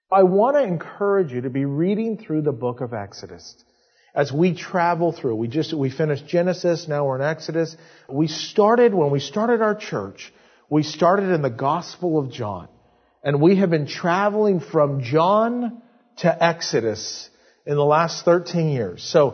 I want to encourage you to be reading through the book of Exodus. As we travel through, we finished Genesis, now we're in Exodus. When we started our church, we started in the Gospel of John. And we have been traveling from John to Exodus in the last 13 years. So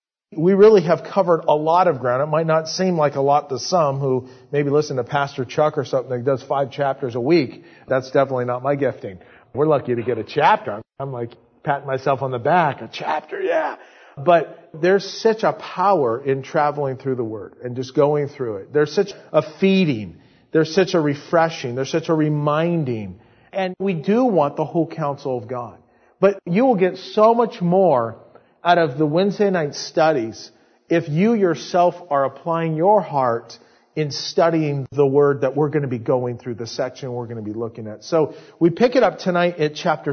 we really have covered a lot of ground. It might not seem like a lot to some who maybe listen to Pastor Chuck or something that does 5 chapters a week. That's definitely not my gifting. We're lucky to get a chapter. I'm like patting myself on the back. A chapter, yeah. But there's such a power in traveling through the Word and just going through it. There's such a feeding. There's such a refreshing. There's such a reminding. And we do want the whole counsel of God. But you will get so much more out of the Wednesday night studies if you yourself are applying your heart in studying the Word that we're going to be going through, the section we're going to be looking at. So we pick it up tonight at chapter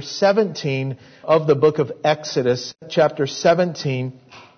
17 of the book of Exodus, chapter 17.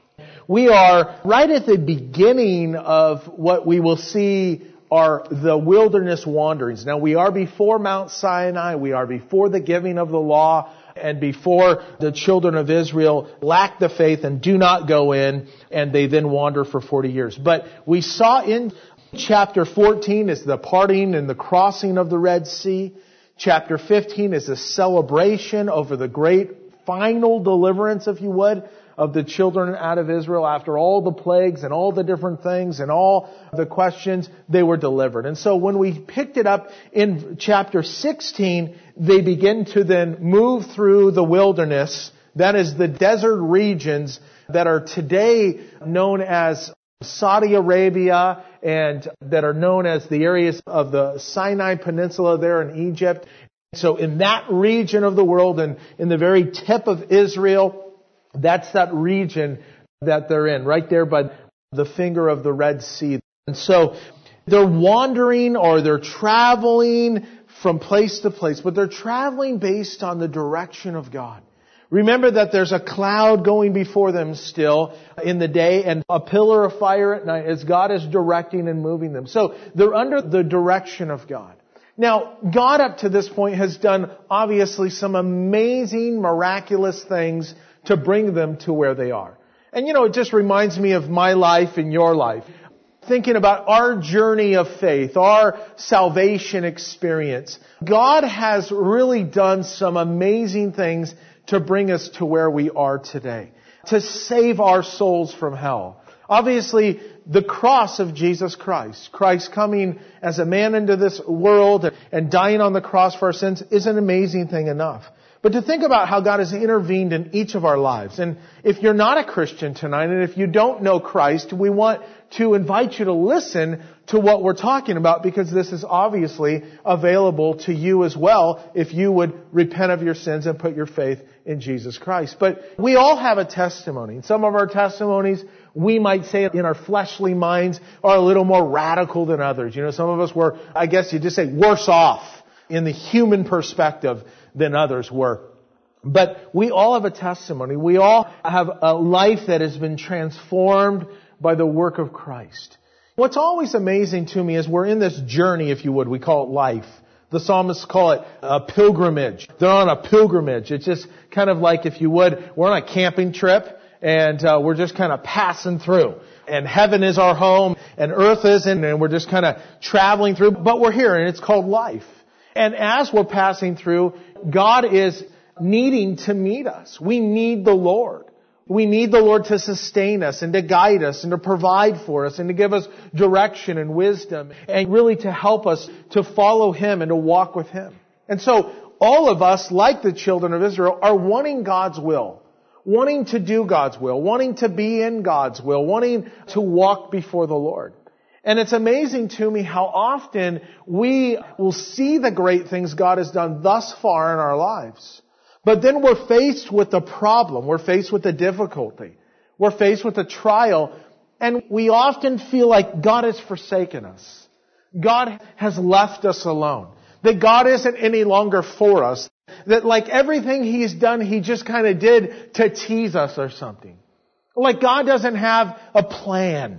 We are right at the beginning of what we will see are the wilderness wanderings. Now we are before Mount Sinai, we are before the giving of the law, and before the children of Israel lack the faith and do not go in, and they then wander for 40 years. But we saw in chapter 14 is the parting and the crossing of the Red Sea. Chapter 15 is a celebration over the great final deliverance, if you would, of the children out of Israel after all the plagues and all the different things and all the questions, they were delivered. And so when we picked it up in chapter 16, they begin to then move through the wilderness. That is the desert regions that are today known as Saudi Arabia and that are known as the areas of the Sinai Peninsula there in Egypt. So in that region of the world and in the very tip of Israel, that's that region that they're in, right there by the finger of the Red Sea. And so they're wandering or they're traveling from place to place, but they're traveling based on the direction of God. Remember that there's a cloud going before them still in the day and a pillar of fire at night as God is directing and moving them. So they're under the direction of God. Now, God up to this point has done obviously some amazing, miraculous things to bring them to where they are. And it just reminds me of my life and your life. Thinking about our journey of faith, our salvation experience. God has really done some amazing things to bring us to where we are today. To save our souls from hell. Obviously, the cross of Jesus Christ. Christ coming as a man into this world and dying on the cross for our sins is an amazing thing enough. But to think about how God has intervened in each of our lives. And if you're not a Christian tonight, and if you don't know Christ, we want to invite you to listen to what we're talking about, because this is obviously available to you as well if you would repent of your sins and put your faith in Jesus Christ. But we all have a testimony. Some of our testimonies, we might say in our fleshly minds, are a little more radical than others. Some of us were, I guess you just say, worse off in the human perspective than others were. But we all have a testimony. We all have a life that has been transformed by the work of Christ. What's always amazing to me is we're in this journey, if you would. We call it life. The psalmists call it a pilgrimage. They're on a pilgrimage. It's just kind of like, if you would, we're on a camping trip and we're just kind of passing through. And heaven is our home and earth isn't, and we're just kind of traveling through. But we're here and it's called life. And as we're passing through, God is needing to meet us. We need the Lord. We need the Lord to sustain us and to guide us and to provide for us and to give us direction and wisdom and really to help us to follow Him and to walk with Him. And so all of us, like the children of Israel, are wanting God's will, wanting to do God's will, wanting to be in God's will, wanting to walk before the Lord. And it's amazing to me how often we will see the great things God has done thus far in our lives. But then we're faced with the problem. We're faced with the difficulty. We're faced with a trial. And we often feel like God has forsaken us. God has left us alone. That God isn't any longer for us. That like everything He's done, He just kind of did to tease us or something. Like God doesn't have a plan.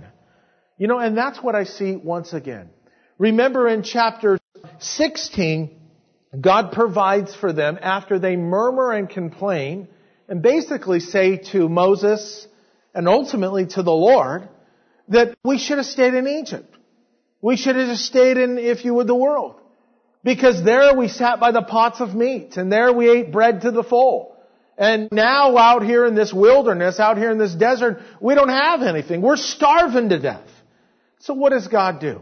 And that's what I see once again. Remember in chapter 16, God provides for them after they murmur and complain and basically say to Moses and ultimately to the Lord that we should have stayed in Egypt. We should have just stayed in, if you would, the world. Because there we sat by the pots of meat and there we ate bread to the full. And now out here in this wilderness, out here in this desert, we don't have anything. We're starving to death. So what does God do?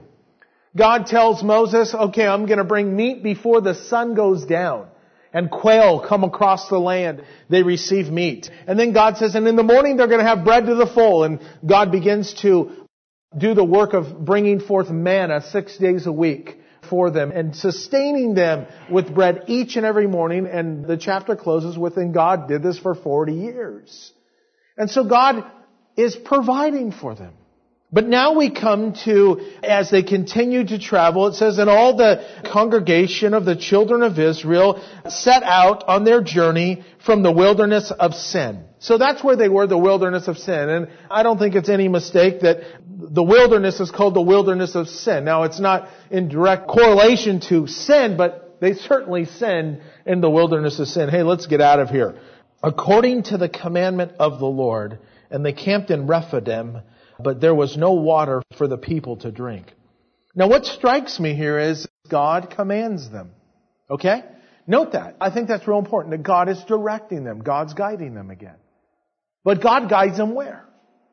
God tells Moses, okay, I'm going to bring meat before the sun goes down. And quail come across the land. They receive meat. And then God says, and in the morning they're going to have bread to the full. And God begins to do the work of bringing forth manna 6 days a week for them and sustaining them with bread each and every morning. And the chapter closes with, and God did this for 40 years. And so God is providing for them. But now we come to, as they continue to travel, it says, and all the congregation of the children of Israel set out on their journey from the wilderness of Sin. So that's where they were, the wilderness of Sin. And I don't think it's any mistake that the wilderness is called the wilderness of Sin. Now it's not in direct correlation to sin, but they certainly sinned in the wilderness of Sin. Hey, let's get out of here. According to the commandment of the Lord, and they camped in Rephidim, but there was no water for the people to drink. Now what strikes me here is God commands them. Okay? Note that. I think that's real important, that God is directing them. God's guiding them again. But God guides them where?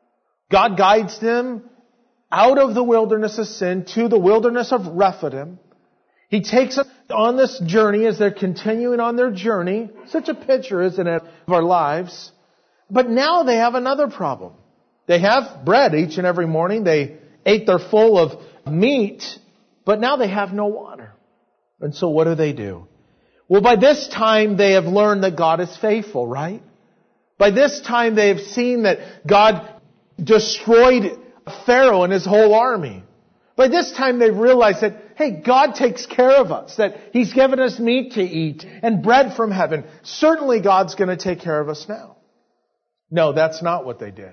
God guides them out of the wilderness of Sin to the wilderness of Rephidim. He takes them on this journey as they're continuing on their journey. Such a picture, isn't it, of our lives? But now they have another problem. They have bread each and every morning. They ate their full of meat, but now they have no water. And so what do? Well, by this time they have learned that God is faithful, right? By this time they have seen that God destroyed Pharaoh and his whole army. By this time they've realized that, hey, God takes care of us, that He's given us meat to eat and bread from heaven. Certainly God's going to take care of us now. No, that's not what they did.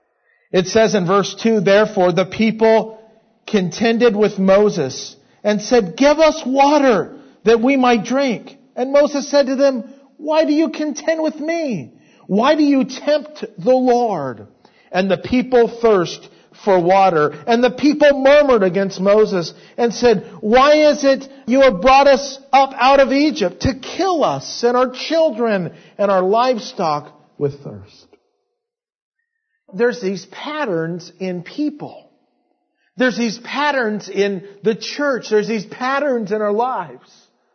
It says in verse 2, therefore the people contended with Moses and said, give us water that we might drink. And Moses said to them, why do you contend with me? Why do you tempt the Lord? And the people thirst for water. And the people murmured against Moses and said, why is it you have brought us up out of Egypt to kill us and our children and our livestock with thirst? There's these patterns in people. There's these patterns in the church. There's these patterns in our lives.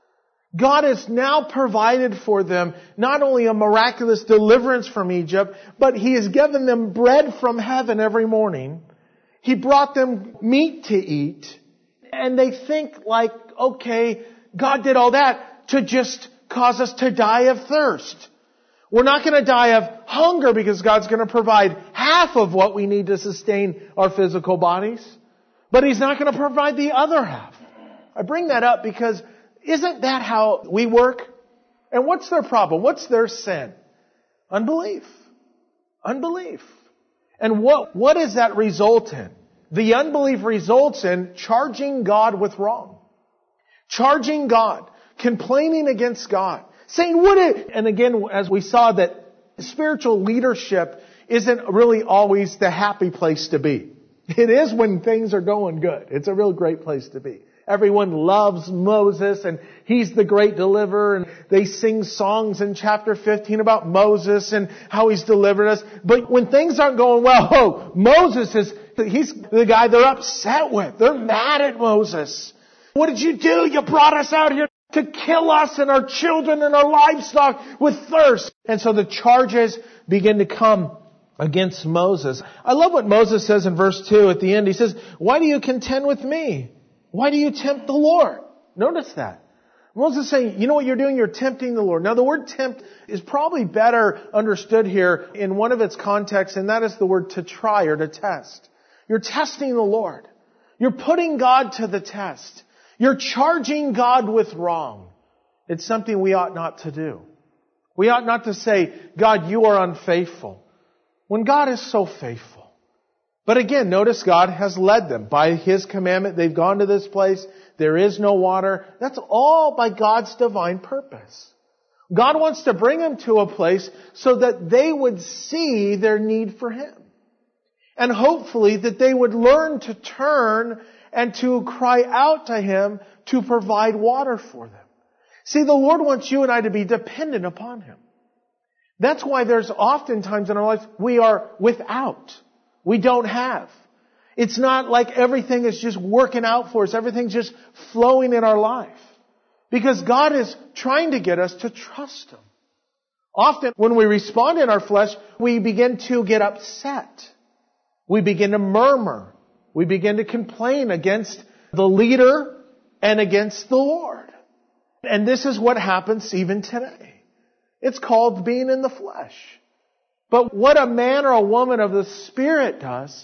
God has now provided for them not only a miraculous deliverance from Egypt, but He has given them bread from heaven every morning. He brought them meat to eat. And they think like, okay, God did all that to just cause us to die of thirst. We're not going to die of hunger because God's going to provide half of what we need to sustain our physical bodies. But He's not going to provide the other half. I bring that up because isn't that how we work? And what's their problem? What's their sin? Unbelief. Unbelief. And what does that result in? The unbelief results in charging God with wrong. Charging God. Complaining against God. Saying, and again, as we saw, that spiritual leadership isn't really always the happy place to be. It is when things are going good. It's a real great place to be. Everyone loves Moses and he's the great deliverer, and they sing songs in chapter 15 about Moses and how he's delivered us. But when things aren't going well, he's the guy they're upset with. They're mad at Moses. What did you do? You brought us out here to kill us and our children and our livestock with thirst. And so the charges begin to come against Moses. I love what Moses says in verse 2 at the end. He says, why do you contend with me? Why do you tempt the Lord? Notice that. Moses is saying, you know what you're doing? You're tempting the Lord. Now the word tempt is probably better understood here in one of its contexts, and that is the word to try or to test. You're testing the Lord. You're putting God to the test. You're charging God with wrong. It's something we ought not to do. We ought not to say, God, you are unfaithful, when God is so faithful. But again, notice God has led them. By His commandment, they've gone to this place. there is no water. That's all by God's divine purpose. God wants to bring them to a place so that they would see their need for Him. And hopefully that they would learn to turn and to cry out to Him to provide water for them. See, the Lord wants you and I to be dependent upon Him. That's why there's often times in our life we are without. We don't have. It's not like everything is just working out for us. Everything's just flowing in our life. Because God is trying to get us to trust Him. Often when we respond in our flesh, we begin to get upset. We begin to murmur. We begin to complain against the leader and against the Lord. And this is what happens even today. It's called being in the flesh. But what a man or a woman of the Spirit does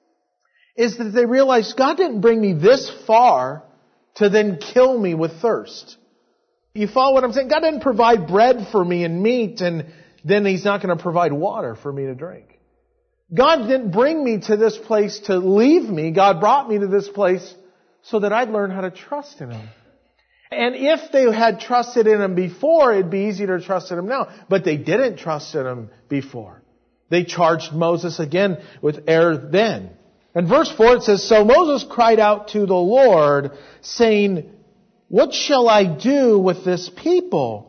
is that they realize God didn't bring me this far to then kill me with thirst. You follow what I'm saying? God didn't provide bread for me and meat and then He's not going to provide water for me to drink. God didn't bring me to this place to leave me. God brought me to this place so that I'd learn how to trust in Him. And if they had trusted in Him before, it'd be easier to trust in Him now. But they didn't trust in Him before. They charged Moses again with error then. In verse 4 it says, "So Moses cried out to the Lord, saying, 'What shall I do with this people?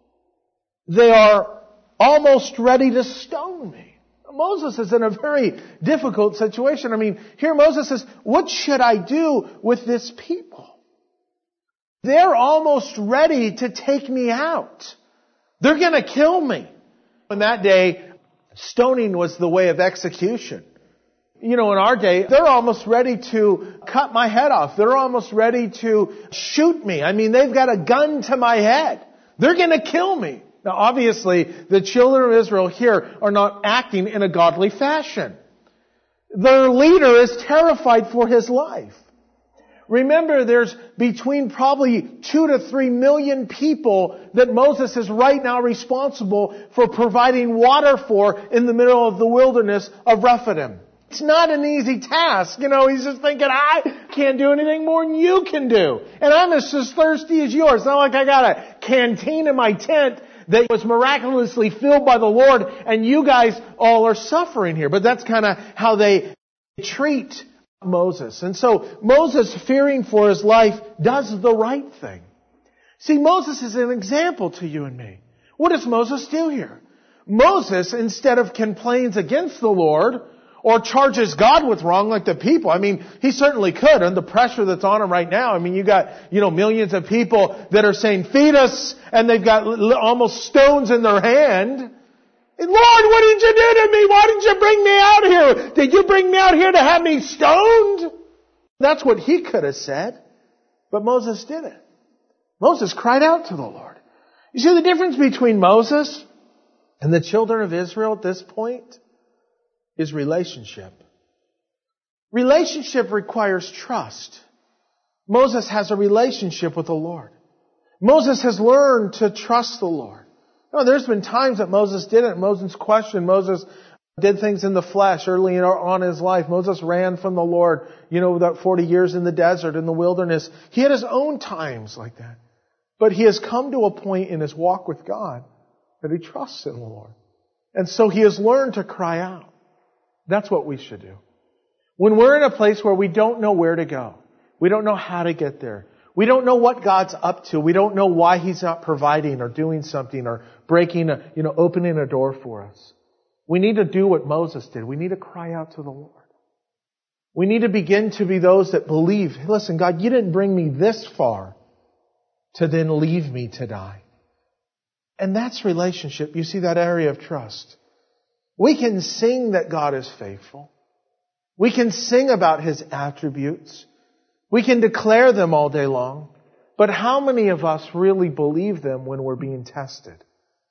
They are almost ready to stone me.'" Moses is in a very difficult situation. I mean, here Moses says, "What should I do with this people? They're almost ready to take me out. They're going to kill me." In that day, stoning was the way of execution. You know, in our day, they're almost ready to cut my head off. They're almost ready to shoot me. I mean, they've got a gun to my head. They're going to kill me. Now, obviously, the children of Israel here are not acting in a godly fashion. Their leader is terrified for his life. Remember, there's between probably 2 to 3 million people that Moses is right now responsible for providing water for in the middle of the wilderness of Rephidim. It's not an easy task. You know, he's just thinking, I can't do anything more than you can do. And I'm just as thirsty as yours. It's not like I got a canteen in my tent that was miraculously filled by the Lord and you guys all are suffering here. But that's kind of how they treat Moses. And so Moses, fearing for his life, does the right thing. See, Moses is an example to you and me. What does Moses do here? Moses, instead of complains against the Lord or charges God with wrong like the people. I mean, he certainly could, and the pressure that's on him right now. I mean, you got, millions of people that are saying, "Feed us," and they've got almost stones in their hand. And, "Lord, what did you do to me? Why did you bring me out here? Did you bring me out here to have me stoned?" That's what he could have said. But Moses didn't. Moses cried out to the Lord. You see the difference between Moses and the children of Israel at this point is relationship. Relationship requires trust. Moses has a relationship with the Lord. Moses has learned to trust the Lord. There's been times that Moses didn't. Moses questioned. Moses did things in the flesh early on in his life. Moses ran from the Lord, that 40 years in the desert, in the wilderness. He had his own times like that. But he has come to a point in his walk with God that he trusts in the Lord. And so he has learned to cry out. That's what we should do. When we're in a place where we don't know where to go, we don't know how to get there, we don't know what God's up to, we don't know why He's not providing or doing something or breaking, opening a door for us. We need to do what Moses did. We need to cry out to the Lord. We need to begin to be those that believe, listen, God, you didn't bring me this far to then leave me to die. And that's relationship. You see that area of trust. We can sing that God is faithful. We can sing about His attributes. We can declare them all day long. But how many of us really believe them when we're being tested?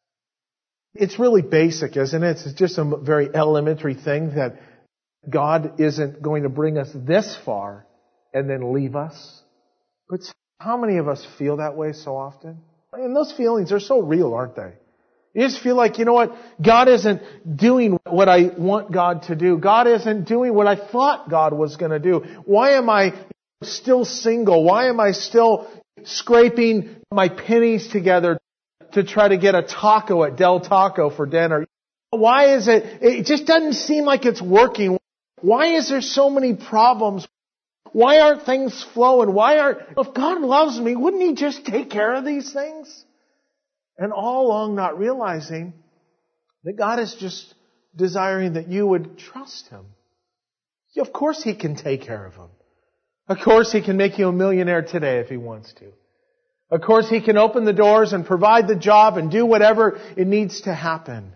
It's really basic, isn't it? It's just a very elementary thing that God isn't going to bring us this far and then leave us. But how many of us feel that way so often? And those feelings are so real, aren't they? You just feel like, God isn't doing what I want God to do. God isn't doing what I thought God was going to do. Why am I still single? Why am I still scraping my pennies together to try to get a taco at Del Taco for dinner? Why is it just doesn't seem like it's working? Why is there so many problems? Why aren't things flowing? If God loves me, wouldn't He just take care of these things? And all along not realizing that God is just desiring that you would trust Him. Of course He can take care of them. Of course He can make you a millionaire today if He wants to. Of course He can open the doors and provide the job and do whatever it needs to happen.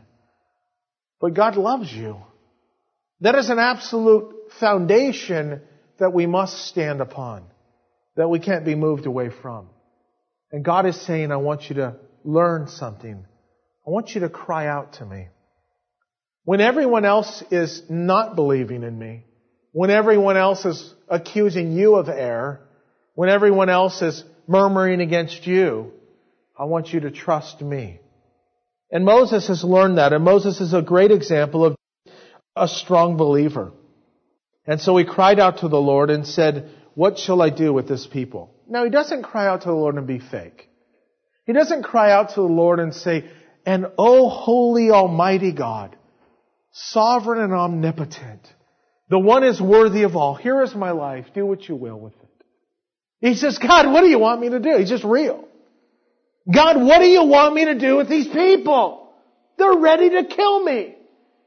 But God loves you. That is an absolute foundation that we must stand upon, that we can't be moved away from. And God is saying, I want you to learn something. I want you to cry out to me. When everyone else is not believing in me, when everyone else is accusing you of error, when everyone else is murmuring against you, I want you to trust me. And Moses has learned that, and Moses is a great example of a strong believer. And so he cried out to the Lord and said, what shall I do with this people? Now, he doesn't cry out to the Lord and be fake. He doesn't cry out to the Lord and say, and O holy almighty God, sovereign and omnipotent, the one is worthy of all. Here is my life. Do what you will with it. He says, God, what do you want me to do? He's just real. God, what do you want me to do with these people? They're ready to kill me.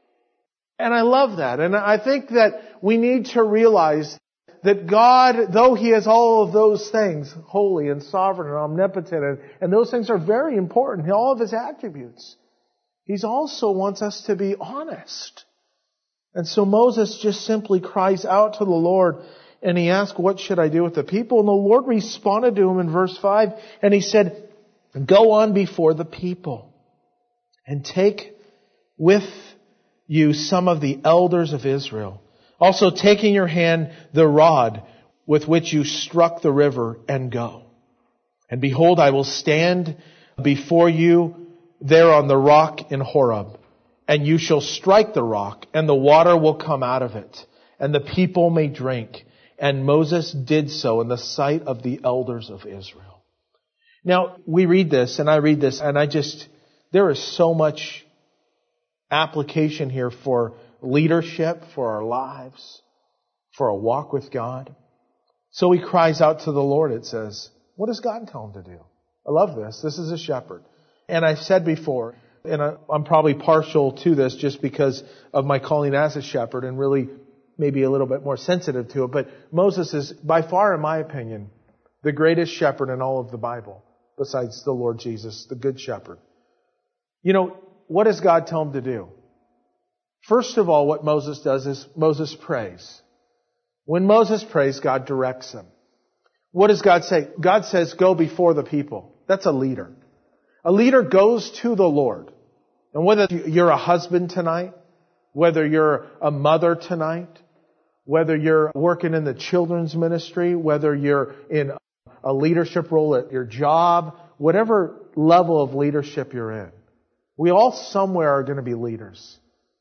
And I love that. And I think that we need to realize that God, though He has all of those things, holy and sovereign and omnipotent, and those things are very important, all of His attributes, He also wants us to be honest. And so Moses just simply cries out to the Lord and he asks, what should I do with the people? And the Lord responded to him in verse 5 and He said, go on before the people and take with you some of the elders of Israel. Also take in your hand the rod with which you struck the river and go. And behold, I will stand before you there on the rock in Horeb. And you shall strike the rock, and the water will come out of it, and the people may drink. And Moses did so in the sight of the elders of Israel. Now, we read this, and I read this, and there is so much application here for leadership, for our lives, for a walk with God. So he cries out to the Lord, it says. What does God tell him to do? I love this. This is a shepherd. And I've said before, and I'm probably partial to this just because of my calling as a shepherd and really maybe a little bit more sensitive to it. But Moses is by far, in my opinion, the greatest shepherd in all of the Bible, besides the Lord Jesus, the good shepherd. You know, what does God tell him to do? First of all, what Moses does is Moses prays. When Moses prays, God directs him. What does God say? God says, go before the people. That's a leader. A leader goes to the Lord. And whether you're a husband tonight, whether you're a mother tonight, whether you're working in the children's ministry, whether you're in a leadership role at your job, whatever level of leadership you're in, we all somewhere are going to be leaders.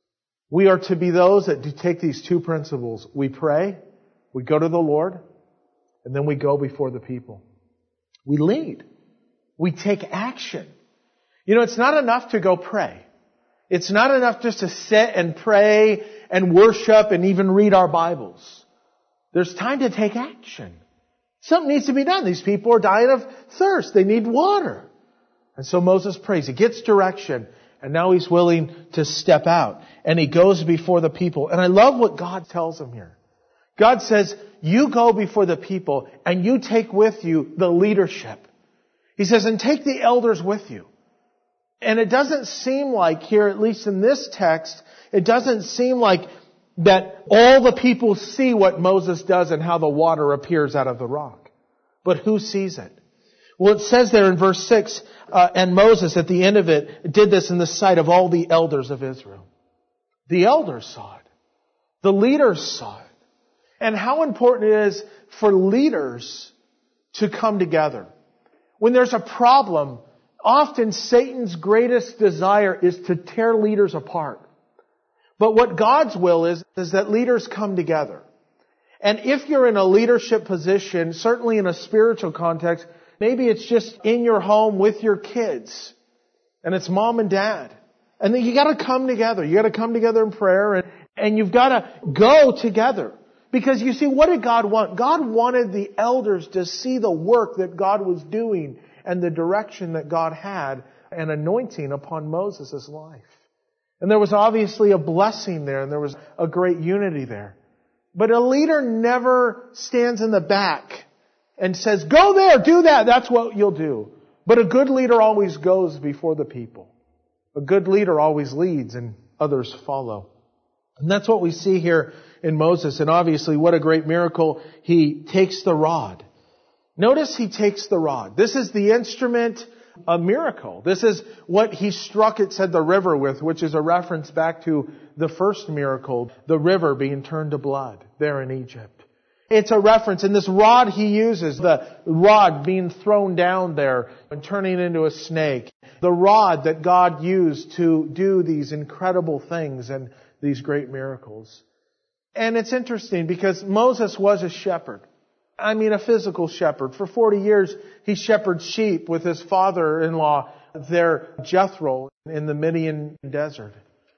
We are to be those that do take these two principles. We pray, we go to the Lord, and then we go before the people. We lead. We take action. You know, it's not enough to go pray. It's not enough just to sit and pray and worship and even read our Bibles. There's time to take action. Something needs to be done. These people are dying of thirst. They need water. And so Moses prays. He gets direction. And now he's willing to step out. And he goes before the people. And I love what God tells him here. God says, you go before the people and you take with you the leadership. He says, and take the elders with you. And it doesn't seem like here, at least in this text, it doesn't seem like that all the people see what Moses does and how the water appears out of the rock. But who sees it? Well, it says there in verse 6, and Moses at the end of it did this in the sight of all the elders of Israel. The elders saw it. The leaders saw it. And how important it is for leaders to come together. When there's a problem, often Satan's greatest desire is to tear leaders apart. But what God's will is that leaders come together. And if you're in a leadership position, certainly in a spiritual context, maybe it's just in your home with your kids. And it's mom and dad. And then you gotta come together. You gotta come together in prayer and you've gotta go together. Because you see, what did God want? God wanted the elders to see the work that God was doing and the direction that God had and anointing upon Moses' life. And there was obviously a blessing there and there was a great unity there. But a leader never stands in the back and says, go there, do that, that's what you'll do. But a good leader always goes before the people. A good leader always leads and others follow. And that's what we see here in Moses. And obviously, what a great miracle. He takes the rod. Notice he takes the rod. This is the instrument of miracle. This is what he struck, it said, the river with, which is a reference back to the first miracle, the river being turned to blood there in Egypt. It's a reference. And this rod he uses, the rod being thrown down there and turning into a snake. The rod that God used to do these incredible things and these great miracles. And it's interesting because Moses was a shepherd. I mean, a physical shepherd. For 40 years, he shepherded sheep with his father-in-law, there, Jethro, in the Midian desert.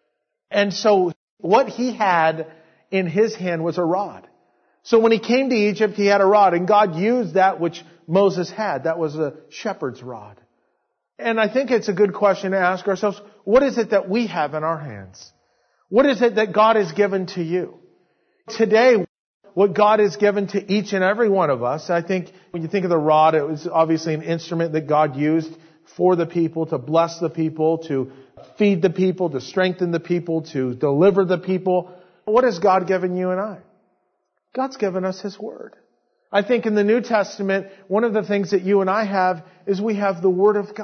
And so what he had in his hand was a rod. So when he came to Egypt, he had a rod, and God used that which Moses had. That was a shepherd's rod. And I think it's a good question to ask ourselves, what is it that we have in our hands? What is it that God has given to you? Today, what God has given to each and every one of us, I think when you think of the rod, it was obviously an instrument that God used for the people, to bless the people, to feed the people, to strengthen the people, to deliver the people. What has God given you and I? God's given us His Word. I think in the New Testament, one of the things that you and I have is we have the Word of God.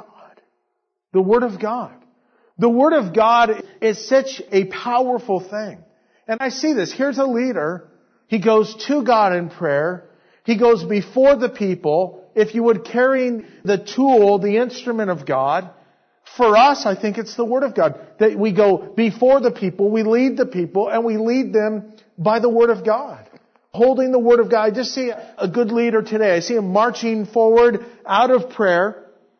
The Word of God. The Word of God is such a powerful thing. And I see this. Here's a leader. He goes to God in prayer. He goes before the people, if you would, carrying the tool, the instrument of God. For us, I think it's the Word of God. That we go before the people, we lead the people, and we lead them by the Word of God. Holding the Word of God. I just see a good leader today. I see him marching forward out of prayer,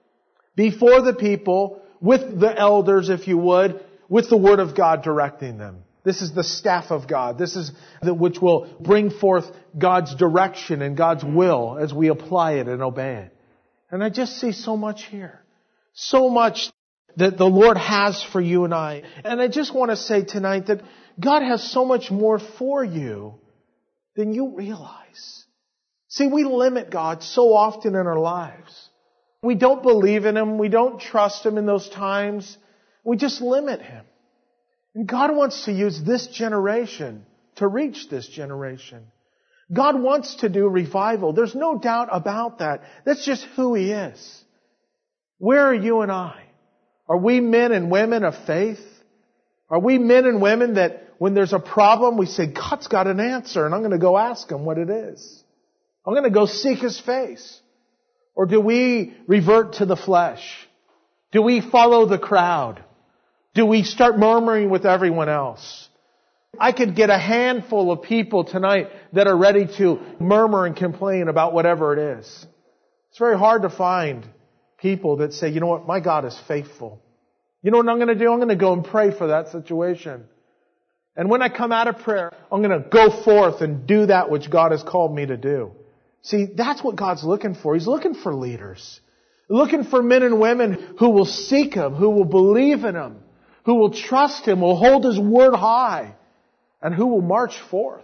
before the people, with the elders, if you would, with the Word of God directing them. This is the staff of God. This is which will bring forth God's direction and God's will as we apply it and obey it. And I just see so much here. So much that the Lord has for you and I. And I just want to say tonight that God has so much more for you than you realize. See, we limit God so often in our lives. We don't believe in Him. We don't trust Him in those times. We just limit Him. And God wants to use this generation to reach this generation. God wants to do revival. There's no doubt about that. That's just who He is. Where are you and I? Are we men and women of faith? Are we men and women that when there's a problem, we say, God's got an answer, and I'm going to go ask Him what it is. I'm going to go seek His face. Or do we revert to the flesh? Do we follow the crowd? Do we start murmuring with everyone else? I could get a handful of people tonight that are ready to murmur and complain about whatever it is. It's very hard to find people that say, you know what, my God is faithful. You know what I'm going to do? I'm going to go and pray for that situation. And when I come out of prayer, I'm going to go forth and do that which God has called me to do. See, that's what God's looking for. He's looking for leaders. Looking for men and women who will seek Him, who will believe in Him, who will trust Him, will hold His Word high, and who will march forth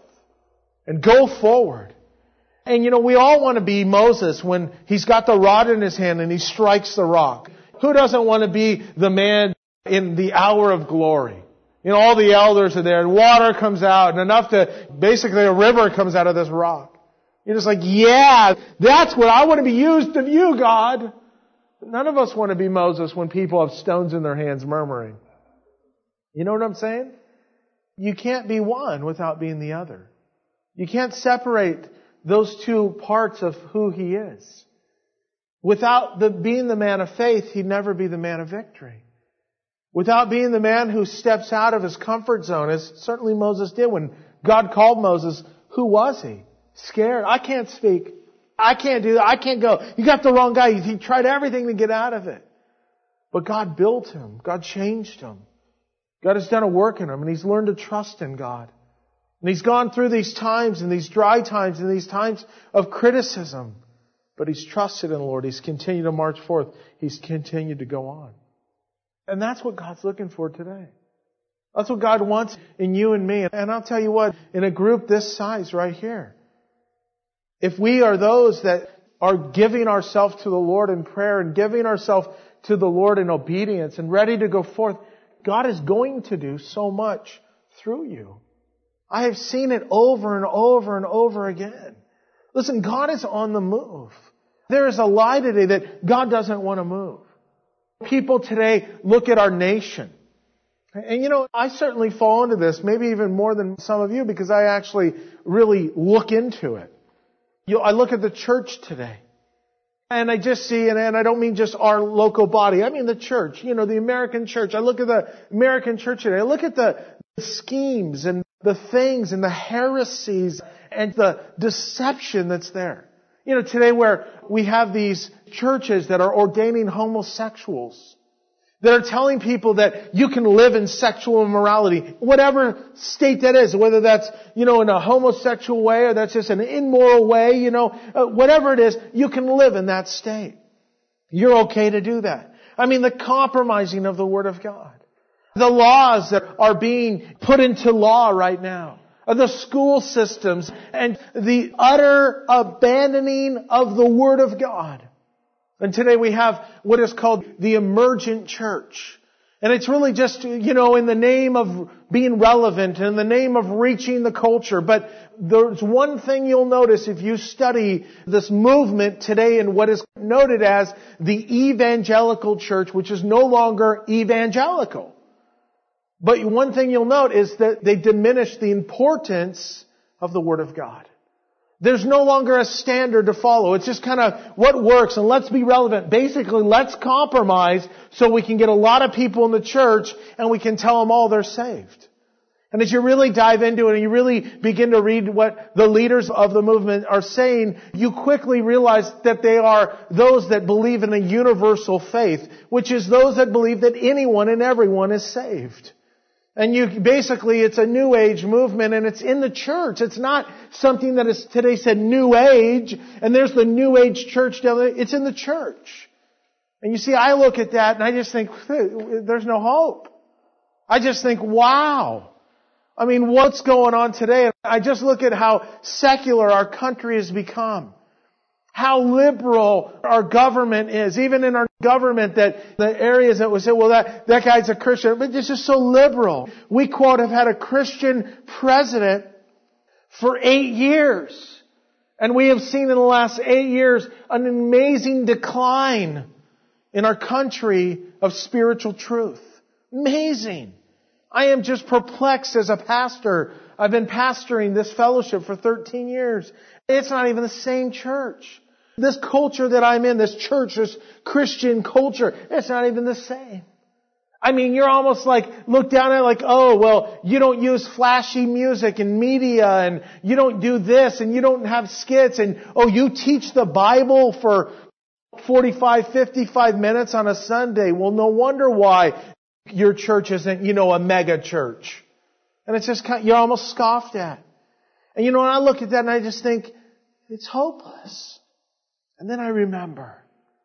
and go forward. And you know, we all want to be Moses when he's got the rod in his hand and he strikes the rock. Who doesn't want to be the man in the hour of glory? You know, all the elders are there and water comes out and basically a river comes out of this rock. You're just like, yeah, that's what I want to be used of you, God. None of us want to be Moses when people have stones in their hands murmuring. You know what I'm saying? You can't be one without being the other. You can't separate those two parts of who He is. Without being the man of faith, He'd never be the man of victory. Without being the man who steps out of his comfort zone, as certainly Moses did when God called Moses, Who was he? Scared. I can't speak. I can't do that. I can't go. You got the wrong guy. He tried everything to get out of it. But God built him. God changed him. God has done a work in him, and he's learned to trust in God. And he's gone through these times and these dry times and these times of criticism. But he's trusted in the Lord. He's continued to march forth. He's continued to go on. And that's what God's looking for today. That's what God wants in you and me. And I'll tell you what, in a group this size right here, if we are those that are giving ourselves to the Lord in prayer and giving ourselves to the Lord in obedience and ready to go forth, God is going to do so much through you. I have seen it over and over and over again. Listen, God is on the move. There is a lie today that God doesn't want to move. People today look at our nation. And I certainly fall into this, maybe even more than some of you, because I actually really look into it. I look at the church today. And I just see, and I don't mean just our local body, I mean the church, the American church. I look at the American church today. I look at the schemes and the things and the heresies and the deception that's there. Today where we have these churches that are ordaining homosexuals, that are telling people that you can live in sexual immorality, whatever state that is, whether that's, in a homosexual way or that's just an immoral way, whatever it is, you can live in that state. You're okay to do that. I mean, the compromising of the Word of God. The laws that are being put into law right now. The school systems and the utter abandoning of the Word of God. And today we have what is called the emergent church. And it's really just, in the name of being relevant, in the name of reaching the culture. But there's one thing you'll notice if you study this movement today in what is noted as the evangelical church, which is no longer evangelical. But one thing you'll note is that they diminish the importance of the Word of God. There's no longer a standard to follow. It's just kind of what works, and let's be relevant. Basically, let's compromise so we can get a lot of people in the church and we can tell them all they're saved. And as you really dive into it and you really begin to read what the leaders of the movement are saying, you quickly realize that they are those that believe in a universal faith, which is those that believe that anyone and everyone is saved. And it's a New Age movement, and it's in the church. It's not something that is today said New Age, and there's the New Age church down there. It's in the church. And you see, I look at that and I just think, there's no hope. I just think, wow. I mean, what's going on today? And I just look at how secular our country has become. How liberal our government is. Even in our government, that the areas that we say, well, that guy's a Christian. But it's just so liberal. We, quote, have had a Christian president for 8 years. And we have seen in the last 8 years an amazing decline in our country of spiritual truth. Amazing. I am just perplexed as a pastor. I've been pastoring this fellowship for 13 years. It's not even the same church. This culture that I'm in, this church, this Christian culture, it's not even the same. I mean, you're almost like, look down at it like, oh, well, you don't use flashy music and media, and you don't do this, and you don't have skits, and, oh, you teach the Bible for 45, 55 minutes on a Sunday. Well, no wonder why your church isn't, a mega church. And it's just you're almost scoffed at. And when I look at that and I just think, it's hopeless. And then I remember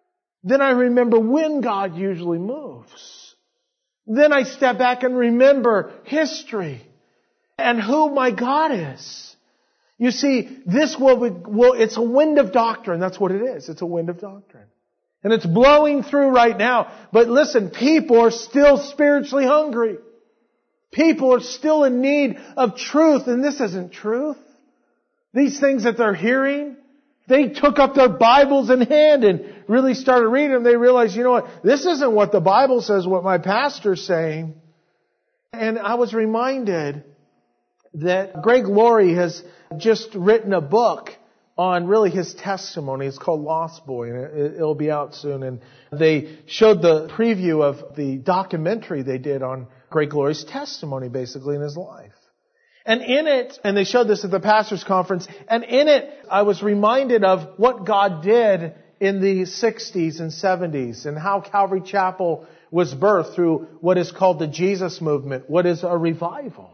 when God usually moves. Then I step back and remember history and who my God is. You see, it's a wind of doctrine. That's what it is. It's a wind of doctrine. And it's blowing through right now. But listen, people are still spiritually hungry. People are still in need of truth. And this isn't truth. These things that they're hearing, they took up their Bibles in hand and really started reading them. They realized, this isn't what the Bible says, what my pastor's saying. And I was reminded that Greg Laurie has just written a book on really his testimony. It's called Lost Boy, and it'll be out soon. And they showed the preview of the documentary they did on Greg Laurie's testimony, basically, in his life. And in it, and they showed this at the pastor's conference, and in it I was reminded of what God did in the 60s and 70s and how Calvary Chapel was birthed through what is called the Jesus movement, what is a revival.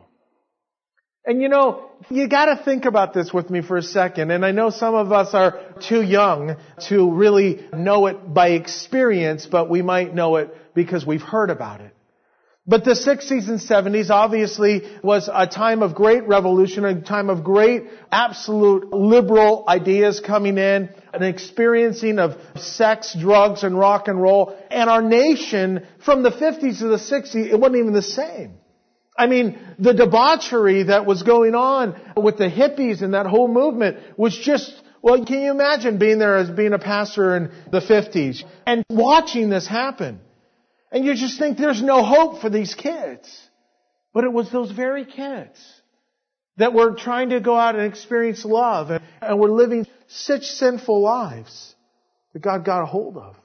And you know, you gotta think about this with me for a second. And I know some of us are too young to really know it by experience, but we might know it because we've heard about it. But the 60s and 70s obviously was a time of great revolution, a time of great absolute liberal ideas coming in, an experiencing of sex, drugs, and rock and roll. And our nation, from the 50s to the 60s, it wasn't even the same. I mean, the debauchery that was going on with the hippies and that whole movement was just, well, can you imagine being there as being a pastor in the 50s and watching this happen? And you just think there's no hope for these kids. But it was those very kids that were trying to go out and experience love and were living such sinful lives that God got a hold of.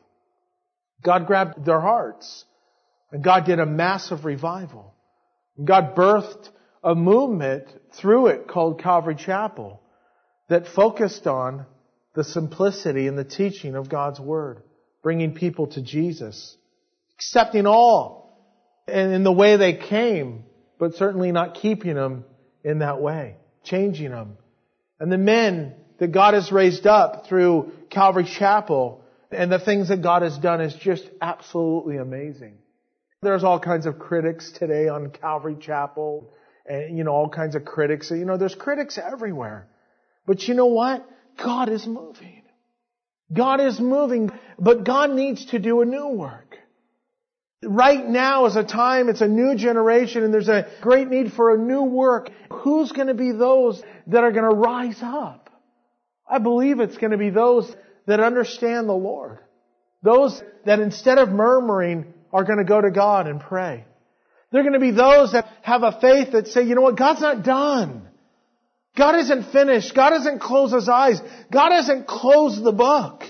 God grabbed their hearts and God did a massive revival. God birthed a movement through it called Calvary Chapel that focused on the simplicity and the teaching of God's Word, bringing people to Jesus, accepting all and in the way they came, but certainly not keeping them in that way, changing them. And the men that God has raised up through Calvary Chapel and the things that God has done is just absolutely amazing. There's all kinds of critics today on Calvary Chapel and, all kinds of critics. There's critics everywhere. But you know what? God is moving. God is moving, but God needs to do a new work. Right now is a time, it's a new generation, and there's a great need for a new work. Who's going to be those that are going to rise up? I believe it's going to be those that understand the Lord. Those that instead of murmuring are going to go to God and pray. They're going to be those that have a faith that say, you know what, God's not done. God isn't finished. God hasn't closed His eyes. God hasn't closed the book.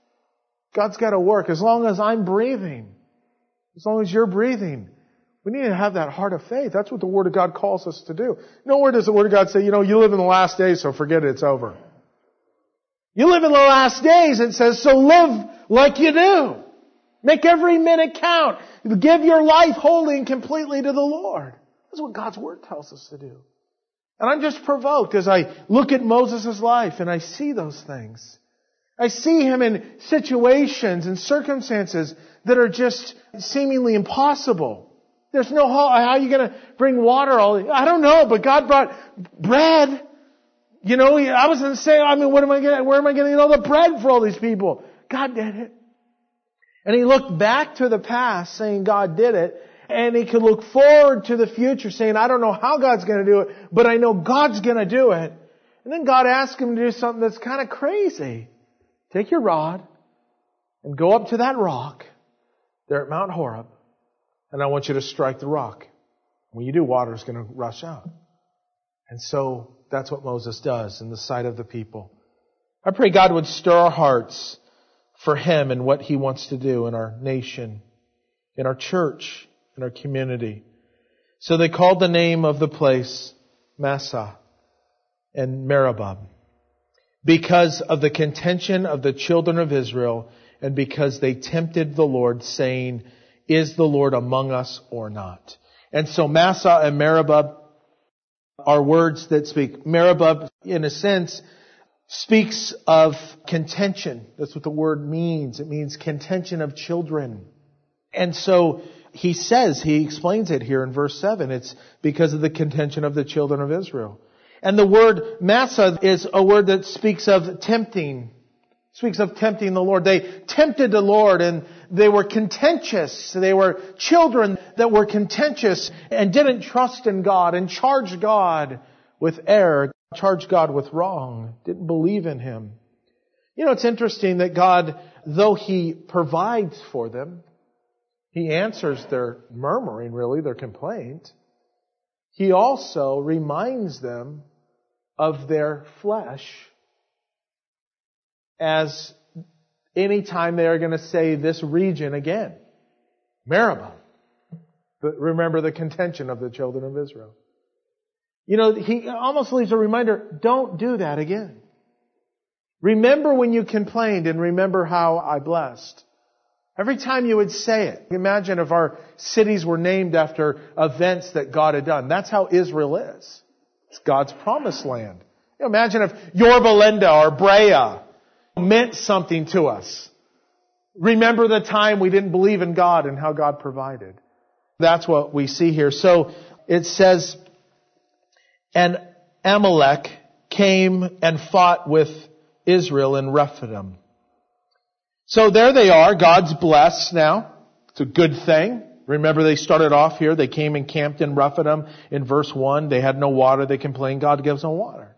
God's got to work as long as I'm breathing. As long as you're breathing. We need to have that heart of faith. That's what the Word of God calls us to do. Nowhere does the Word of God say, you live in the last days, so forget it, it's over. You live in the last days, it says, so live like you do. Make every minute count. Give your life wholly and completely to the Lord. That's what God's Word tells us to do. And I'm just provoked as I look at Moses' life and I see those things. I see him in situations and circumstances that are just seemingly impossible. There's no how are you going to bring water? I don't know, but God brought bread. I was going to say, where am I going to get all the bread for all these people? God did it. And he looked back to the past saying God did it. And he could look forward to the future saying, I don't know how God's going to do it, but I know God's going to do it. And then God asked him to do something that's kind of crazy. Take your rod and go up to that rock there at Mount Horeb. And I want you to strike the rock. When you do, water's going to rush out. And so that's what Moses does in the sight of the people. I pray God would stir our hearts for Him and what He wants to do in our nation, in our church, in our community. So they called the name of the place Massah and Meribah because of the contention of the children of Israel and because they tempted the Lord, saying, is the Lord among us or not? And so Massah and Meribah are words that speak. Meribah, in a sense, speaks of contention. That's what the word means. It means contention of children. And so he explains it here in verse 7. It's because of the contention of the children of Israel. And the word Massah is a word that speaks of tempting. Speaks of tempting the Lord. They tempted the Lord and they were contentious. They were children that were contentious and didn't trust in God and charged God with error, charged God with wrong, didn't believe in Him. It's interesting that God, though He provides for them, He answers their murmuring, really, their complaint. He also reminds them of their flesh as any time they are going to say this region again. Meribah. But remember the contention of the children of Israel. He almost leaves a reminder, don't do that again. Remember when you complained and remember how I blessed. Every time you would say it. Imagine if our cities were named after events that God had done. That's how Israel is. It's God's promised land. Imagine if Yorba Linda or Brea meant something to us. Remember the time we didn't believe in God and how God provided. That's what we see here. So it says, and Amalek came and fought with Israel in Rephidim. So there they are. God's blessed now. It's a good thing. Remember, they started off here. They came and camped in Rephidim in verse 1. They had no water. They complained. God gives them water.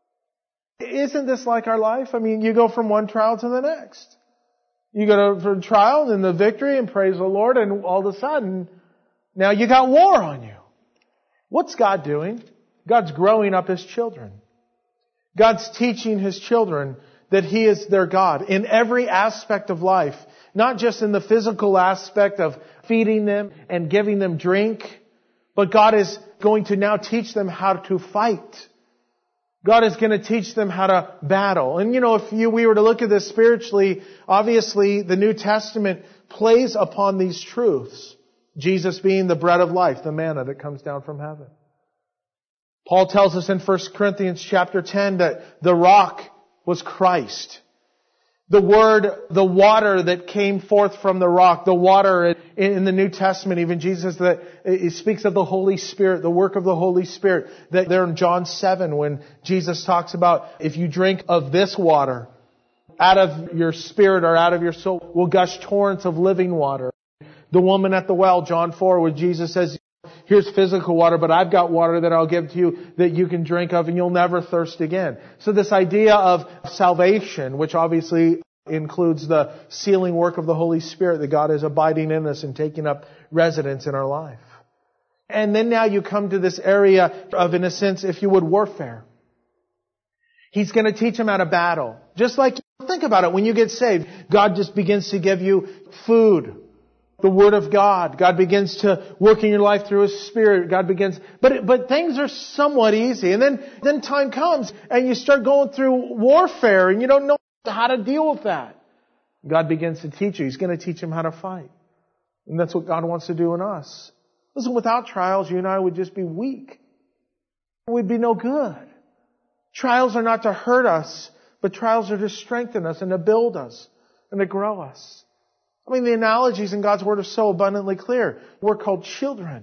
Isn't this like our life? I mean, you go from one trial to the next. You go to a trial and the victory and praise the Lord, and all of a sudden, now you got war on you. What's God doing? God's growing up His children. God's teaching His children that He is their God in every aspect of life. Not just in the physical aspect of feeding them and giving them drink, but God is going to now teach them how to fight. God is going to teach them how to battle. And if we were to look at this spiritually, obviously the New Testament plays upon these truths. Jesus being the bread of life, the manna that comes down from heaven. Paul tells us in 1 Corinthians chapter 10 that the rock was Christ. The water that came forth from the rock, the water in the New Testament, even Jesus, that it speaks of the Holy Spirit, the work of the Holy Spirit. That there in John 7, when Jesus talks about, if you drink of this water, out of your spirit or out of your soul will gush torrents of living water. The woman at the well, John 4, where Jesus says, here's physical water, but I've got water that I'll give to you that you can drink of and you'll never thirst again. So this idea of salvation, which obviously includes the sealing work of the Holy Spirit, that God is abiding in us and taking up residence in our life. And then now you come to this area of, in a sense, if you would, warfare. He's going to teach them how to battle. Just like, think about it, when you get saved, God just begins to give you food. The Word of God. God begins to work in your life through His Spirit. God begins, but things are somewhat easy. And then time comes and you start going through warfare and you don't know how to deal with that. God begins to teach you. He's going to teach them how to fight. And that's what God wants to do in us. Listen, without trials, you and I would just be weak. We'd be no good. Trials are not to hurt us, but trials are to strengthen us and to build us and to grow us. I mean, the analogies in God's Word are so abundantly clear. We're called children.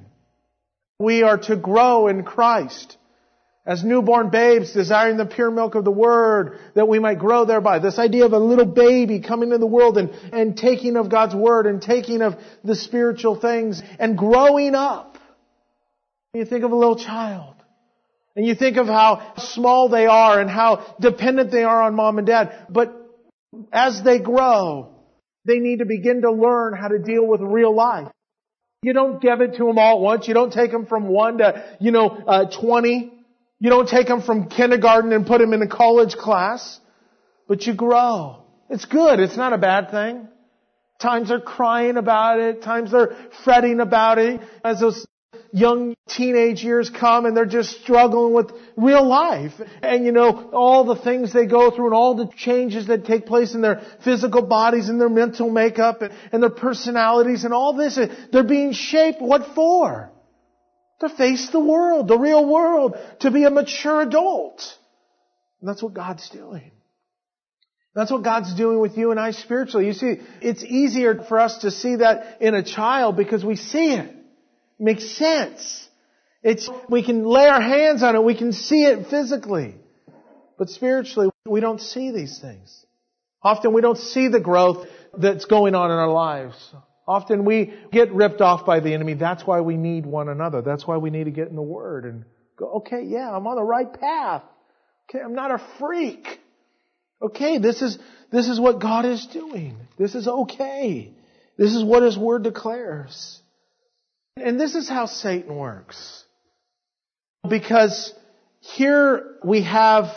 We are to grow in Christ as newborn babes, desiring the pure milk of the Word, that we might grow thereby. This idea of a little baby coming into the world and taking of God's Word and taking of the spiritual things and growing up. You think of a little child. And you think of how small they are and how dependent they are on mom and dad. But as they grow, they need to begin to learn how to deal with real life. You don't give it to them all at once. You don't take them from 1 to, 20. You don't take them from kindergarten and put them in a college class. But you grow. It's good. It's not a bad thing. Times they're crying about it. Times they're fretting about it. As those young teenage years come and they're just struggling with real life. And all the things they go through and all the changes that take place in their physical bodies and their mental makeup and their personalities and all this. They're being shaped. What for? To face the world, the real world, to be a mature adult. And that's what God's doing. That's what God's doing with you and I spiritually. You see, it's easier for us to see that in a child because we see it. It makes sense. We can lay our hands on it. We can see it physically. But spiritually, we don't see these things. Often we don't see the growth that's going on in our lives. Often we get ripped off by the enemy. That's why we need one another. That's why we need to get in the Word and go, okay, yeah, I'm on the right path. Okay, I'm not a freak. Okay, this is what God is doing. This is okay. This is what His Word declares. And this is how Satan works. Because here we have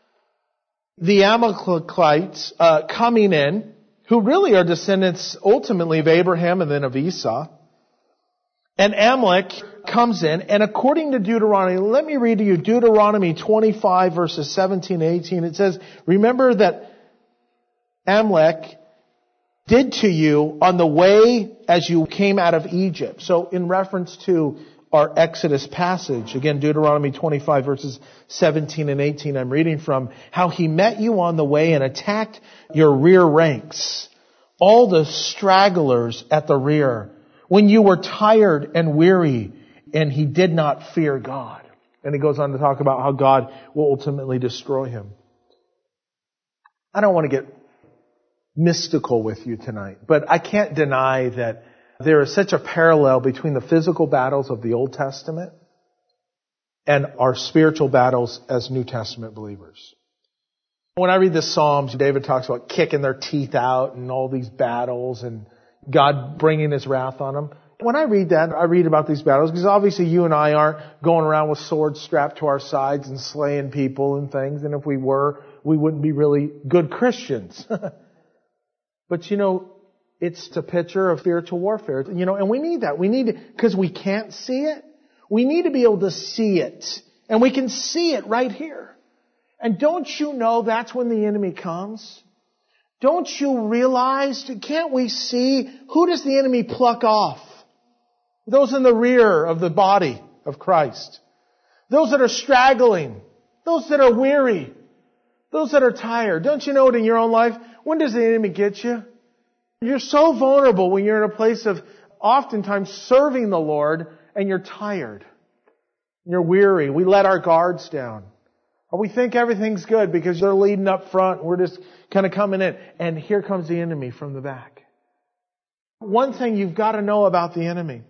the Amalekites coming in, who really are descendants ultimately of Abraham and then of Esau. And Amalek comes in, and according to Deuteronomy, let me read to you Deuteronomy 25 verses 17 and 18. It says, remember that Amalek did to you on the way as you came out of Egypt. So in reference to our Exodus passage, again, Deuteronomy 25 verses 17 and 18, I'm reading from, how he met you on the way and attacked your rear ranks, all the stragglers at the rear, when you were tired and weary, and he did not fear God. And he goes on to talk about how God will ultimately destroy him. I don't want to get mystical with you tonight, but I can't deny that there is such a parallel between the physical battles of the Old Testament and our spiritual battles as New Testament believers. When I read the Psalms, David talks about kicking their teeth out and all these battles and God bringing His wrath on them. When I read that, I read about these battles because obviously you and I aren't going around with swords strapped to our sides and slaying people and things. And if we were, we wouldn't be really good Christians. But it's a picture of spiritual warfare. And we need that. We need it because we can't see it. We need to be able to see it. And we can see it right here. And don't you know that's when the enemy comes? Don't you realize, can't we see, who does the enemy pluck off? Those in the rear of the body of Christ. Those that are straggling. Those that are weary. Those that are tired. Don't you know it in your own life? When does the enemy get you? You're so vulnerable when you're in a place of oftentimes serving the Lord and you're tired. You're weary. We let our guards down. Or we think everything's good because they're leading up front. We're just kind of coming in. And here comes the enemy from the back. One thing you've got to know about the enemy.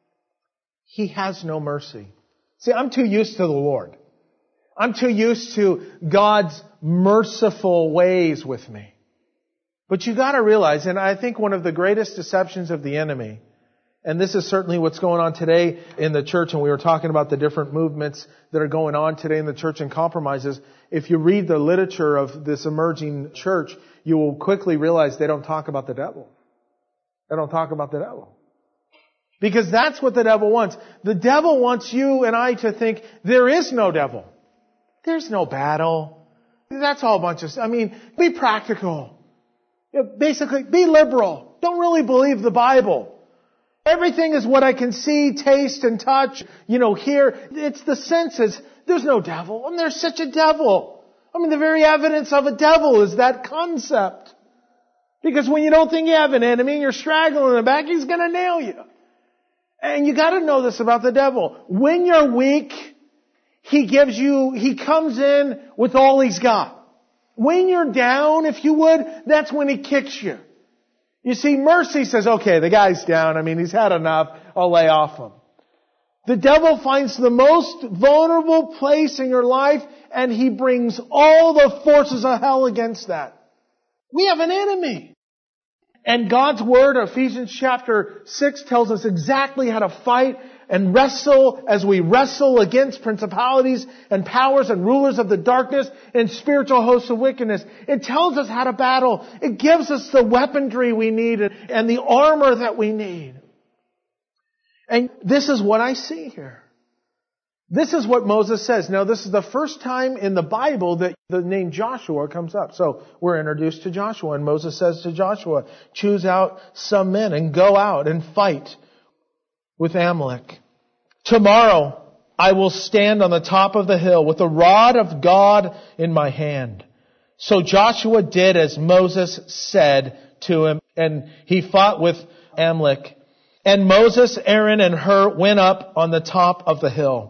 He has no mercy. See, I'm too used to the Lord. I'm too used to God's merciful ways with me. But you got to realize, and I think one of the greatest deceptions of the enemy, and this is certainly what's going on today in the church, and we were talking about the different movements that are going on today in the church and compromises. If you read the literature of this emerging church, you will quickly realize they don't talk about the devil. They don't talk about the devil. Because that's what the devil wants. The devil wants you and I to think there is no devil. There's no battle. That's all a bunch of... be practical. Basically, be liberal. Don't really believe the Bible. Everything is what I can see, taste, and touch, hear. It's the senses. There's no devil. And there's such a devil. The very evidence of a devil is that concept. Because when you don't think you have an enemy and you're straggling in the back, he's going to nail you. And you got to know this about the devil. When you're weak, he comes in with all he's got. When you're down, if you would, that's when he kicks you. You see, mercy says, okay, the guy's down. He's had enough. I'll lay off him. The devil finds the most vulnerable place in your life and he brings all the forces of hell against that. We have an enemy. And God's Word, Ephesians chapter 6, tells us exactly how to fight and wrestle as we wrestle against principalities and powers and rulers of the darkness and spiritual hosts of wickedness. It tells us how to battle. It gives us the weaponry we need and the armor that we need. And this is what I see here. This is what Moses says. Now, this is the first time in the Bible that the name Joshua comes up. So we're introduced to Joshua, and Moses says to Joshua, choose out some men and go out and fight with Amalek. Tomorrow I will stand on the top of the hill with the rod of God in my hand. So Joshua did as Moses said to him, and he fought with Amalek. And Moses, Aaron, and Hur went up on the top of the hill.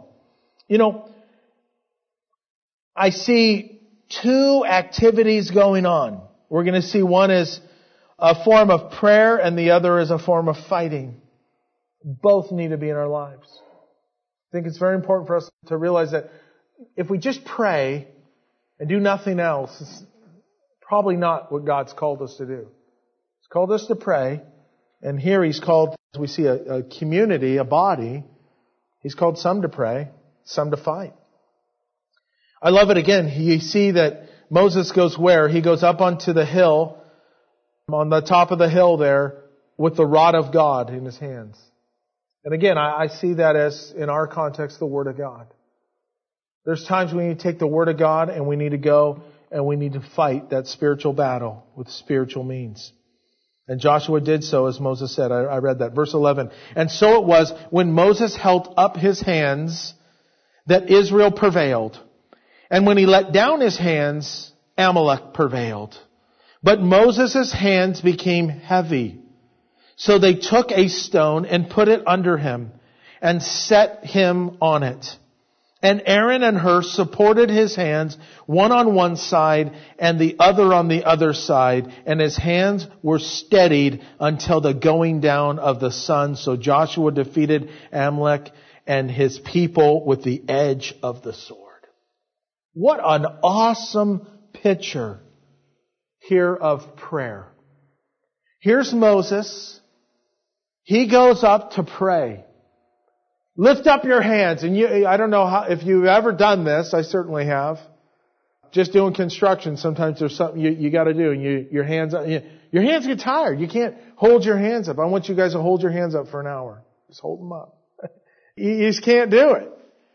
I see two activities going on. We're going to see one is a form of prayer and the other is a form of fighting. Both need to be in our lives. I think it's very important for us to realize that if we just pray and do nothing else, it's probably not what God's called us to do. He's called us to pray, and here He's called, as we see, a community, a body. He's called some to pray, some to fight. I love it again. You see that Moses goes where? He goes up onto the hill, on the top of the hill there, with the rod of God in his hands. And again, I see that as, in our context, the Word of God. There's times we need to take the Word of God and we need to go and we need to fight that spiritual battle with spiritual means. And Joshua did so, as Moses said. I read that. Verse 11. And so it was, when Moses held up his hands, that Israel prevailed. And when he let down his hands, Amalek prevailed. But Moses' hands became heavy. So they took a stone and put it under him and set him on it. And Aaron and Hur supported his hands, one on one side and the other on the other side. And his hands were steadied until the going down of the sun. So Joshua defeated Amalek and his people with the edge of the sword. What an awesome picture here of prayer. Here's Moses. He goes up to pray. Lift up your hands. And I don't know if you've ever done this. I certainly have. Just doing construction, sometimes there's something you got to do. And your hands get tired. You can't hold your hands up. I want you guys to hold your hands up for an hour. Just hold them up. You just can't do it.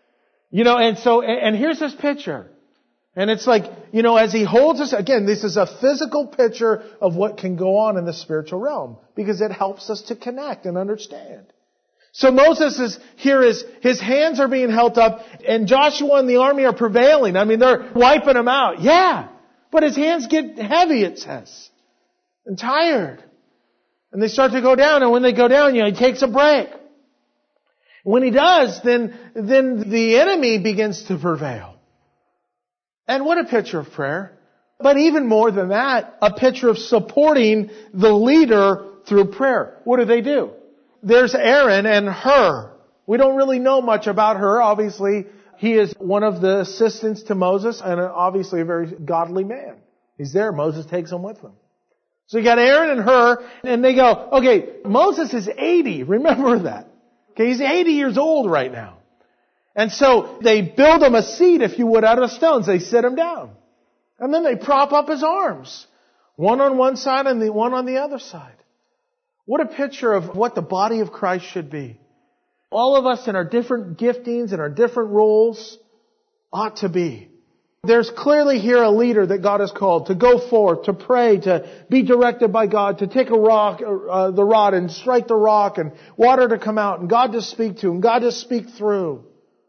And here's this picture. And it's like, as he holds us, again, this is a physical picture of what can go on in the spiritual realm, because it helps us to connect and understand. So Moses his hands are being held up, and Joshua and the army are prevailing. I mean, they're wiping them out. Yeah. But his hands get heavy, it says, and tired. And they start to go down, and when they go down, he takes a break. When he does, then the enemy begins to prevail. And what a picture of prayer. But even more than that, a picture of supporting the leader through prayer. What do? There's Aaron and Hur. We don't really know much about Hur. Obviously, he is one of the assistants to Moses and obviously a very godly man. He's there. Moses takes him with him. So you got Aaron and Hur, and they go, okay, Moses is 80. Remember that. Okay, he's 80 years old right now. And so they build him a seat, if you would, out of stones. They sit him down. And then they prop up his arms. One on one side and the one on the other side. What a picture of what the body of Christ should be. All of us in our different giftings and our different roles ought to be. There's clearly here a leader that God has called to go forth, to pray, to be directed by God, to take the rod and strike the rock and water to come out and God to speak to and God to speak through.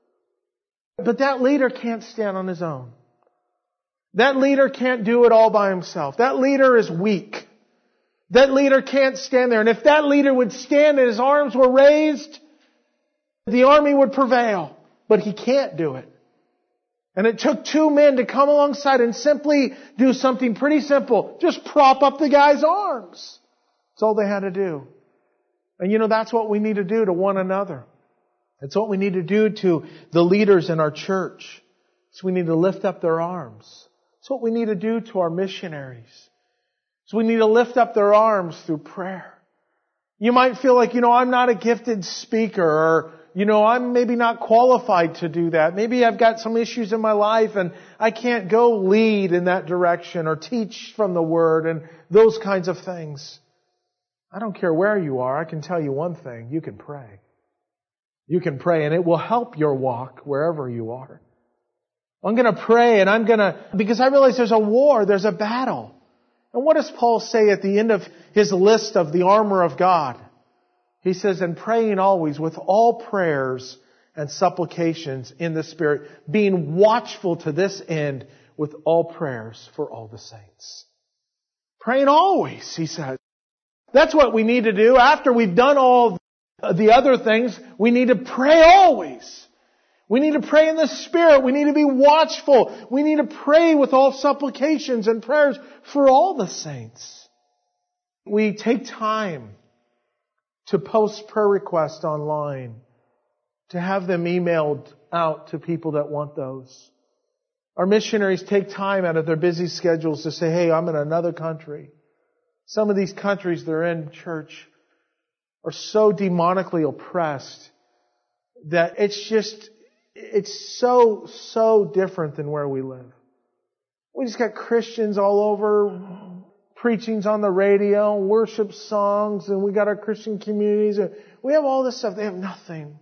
But that leader can't stand on his own. That leader can't do it all by himself. That leader is weak. That leader can't stand there. And if that leader would stand and his arms were raised, the army would prevail. But he can't do it. And it took two men to come alongside and simply do something pretty simple. Just prop up the guy's arms. That's all they had to do. And that's what we need to do to one another. That's what we need to do to the leaders in our church. So we need to lift up their arms. It's what we need to do to our missionaries. So we need to lift up their arms through prayer. You might feel like, I'm not a gifted speaker, or, I'm maybe not qualified to do that. Maybe I've got some issues in my life and I can't go lead in that direction or teach from the Word and those kinds of things. I don't care where you are. I can tell you one thing. You can pray. You can pray and it will help your walk wherever you are. I'm going to pray and because I realize there's a war, there's a battle. And what does Paul say at the end of his list of the armor of God? He says, and praying always with all prayers and supplications in the Spirit, being watchful to this end with all prayers for all the saints. Praying always, he says. That's what we need to do. After we've done all the other things, we need to pray always. We need to pray in the Spirit. We need to be watchful. We need to pray with all supplications and prayers for all the saints. We take time to post prayer requests online, to have them emailed out to people that want those. Our missionaries take time out of their busy schedules to say, hey, I'm in another country. Some of these countries they're in, church, are so demonically oppressed that it's so different than where we live. We just got Christians all over preachings on the radio, worship songs, and we got our Christian communities. And we have all this stuff. They have nothing.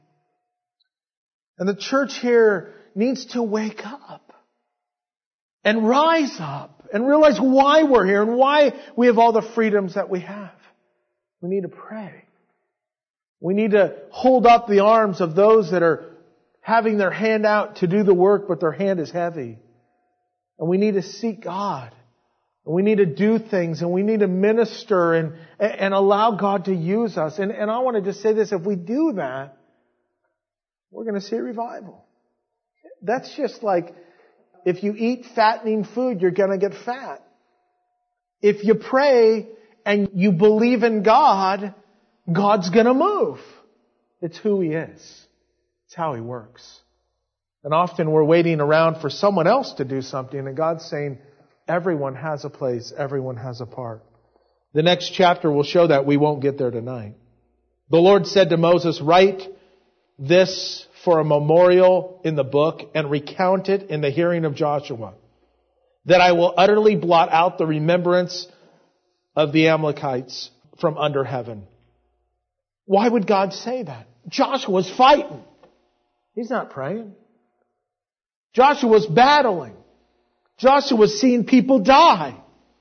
And the church here needs to wake up and rise up and realize why we're here and why we have all the freedoms that we have. We need to pray. We need to hold up the arms of those that are having their hand out to do the work, but their hand is heavy. And we need to seek God. And we need to do things, and we need to minister and allow God to use us. And I want to just say this, if we do that, we're going to see a revival. That's just like, if you eat fattening food, you're going to get fat. If you pray and you believe in God, God's going to move. It's who He is. It's how He works. And often we're waiting around for someone else to do something, and God's saying, everyone has a place, everyone has a part. The next chapter will show that. We won't get there tonight. The Lord said to Moses, write this for a memorial in the book and recount it in the hearing of Joshua, that I will utterly blot out the remembrance of the Amalekites from under heaven. Why would God say that? Joshua's fighting. He's not praying. Joshua's battling. Joshua's seeing people die.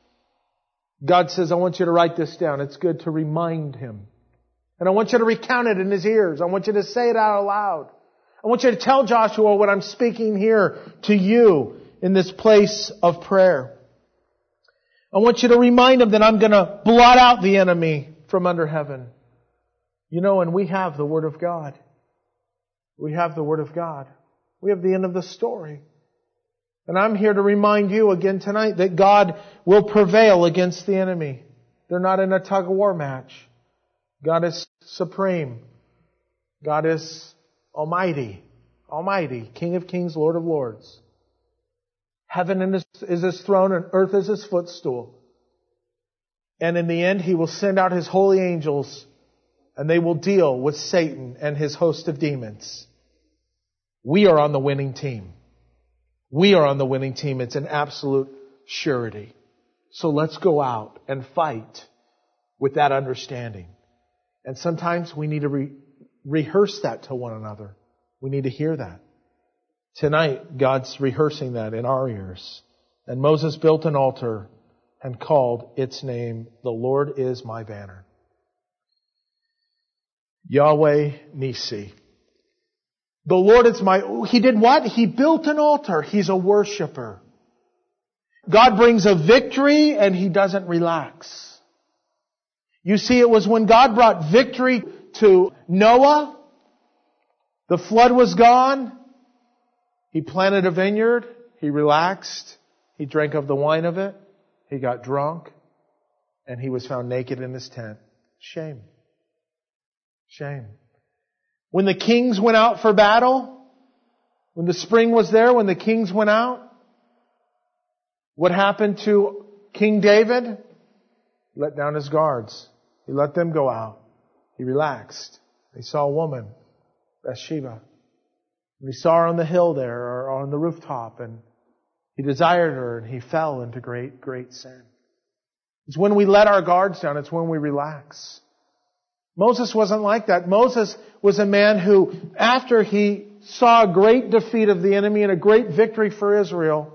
God says, I want you to write this down. It's good to remind him. And I want you to recount it in his ears. I want you to say it out loud. I want you to tell Joshua what I'm speaking here to you in this place of prayer. I want you to remind him that I'm going to blot out the enemy from under heaven. You know, and we have the Word of God. We have the Word of God. We have the end of the story. And I'm here to remind you again tonight that God will prevail against the enemy. They're not in a tug-of-war match. God is supreme. God is almighty. Almighty. King of kings, Lord of lords. Heaven is His throne and earth is His footstool. And in the end, He will send out His holy angels and they will deal with Satan and his host of demons. We are on the winning team. We are on the winning team. It's an absolute surety. So let's go out and fight with that understanding. And sometimes we need to rehearse that to one another. We need to hear that. Tonight, God's rehearsing that in our ears. And Moses built an altar and called its name, The Lord is my banner. Yahweh Nisi. The Lord is He did what? He built an altar. He's a worshiper. God brings a victory and He doesn't relax. You see, it was when God brought victory to Noah, the flood was gone. He planted a vineyard. He relaxed. He drank of the wine of it. He got drunk. And he was found naked in his tent. Shame. Shame. When the kings went out for battle, when the spring was there, when the kings went out, what happened to King David? He let down his guards. He let them go out. He relaxed. He saw a woman, Bathsheba. And he saw her on the hill there or on the rooftop, and he desired her and he fell into great, great sin. It's when we let our guards down. It's when we relax. Moses wasn't like that. Moses was a man who, after he saw a great defeat of the enemy and a great victory for Israel,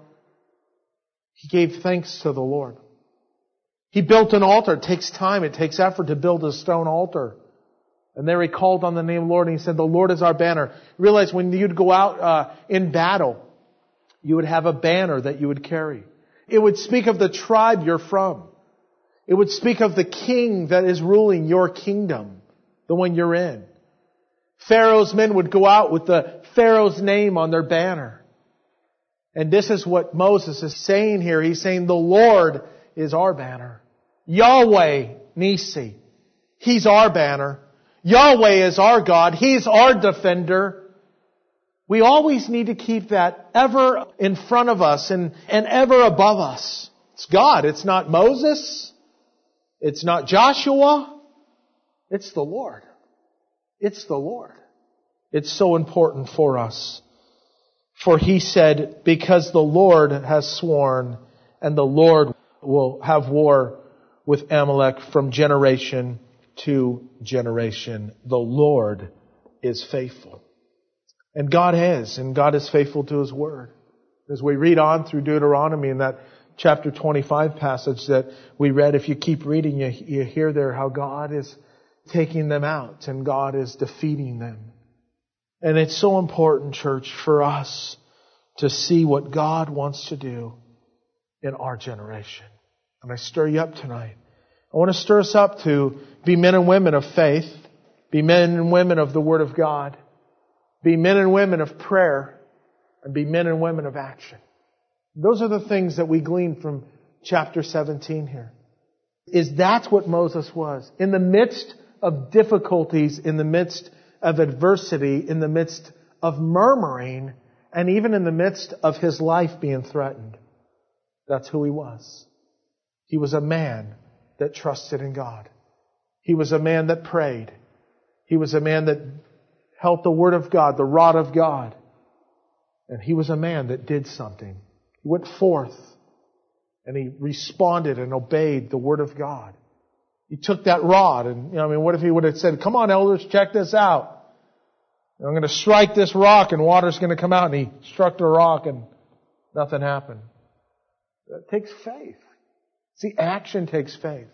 he gave thanks to the Lord. He built an altar. It takes time. It takes effort to build a stone altar. And there he called on the name of the Lord and he said, the Lord is our banner. Realize when you'd go out in battle, you would have a banner that you would carry. It would speak of the tribe you're from. It would speak of the king that is ruling your kingdom, the one you're in. Pharaoh's men would go out with the Pharaoh's name on their banner. And this is what Moses is saying here. He's saying the Lord is our banner. Yahweh Nisi. He's our banner. Yahweh is our God. He's our defender. We always need to keep that ever in front of us and ever above us. It's God. It's not Moses. It's not Joshua. It's the Lord. It's the Lord. It's so important for us. For He said, because the Lord has sworn and the Lord will have war with Amalek from generation to generation. The Lord is faithful. And God is faithful to His Word. As we read on through Deuteronomy in that chapter 25 passage that we read, if you keep reading, you hear there how God is taking them out and God is defeating them. And it's so important, church, for us to see what God wants to do in our generation. And I stir you up tonight. I want to stir us up to be men and women of faith, be men and women of the Word of God, be men and women of prayer, and be men and women of action. Those are the things that we glean from chapter 17 here. That's what Moses was. In the midst of difficulties, in the midst of adversity, in the midst of murmuring, and even in the midst of his life being threatened. That's who he was. He was a man that trusted in God. He was a man that prayed. He was a man that held the Word of God, the rod of God. And he was a man that did something. He went forth and he responded and obeyed the Word of God. He took that rod and, what if he would have said, come on elders, check this out. I'm going to strike this rock and water's going to come out. And he struck the rock and nothing happened. That takes faith. See, action takes faith.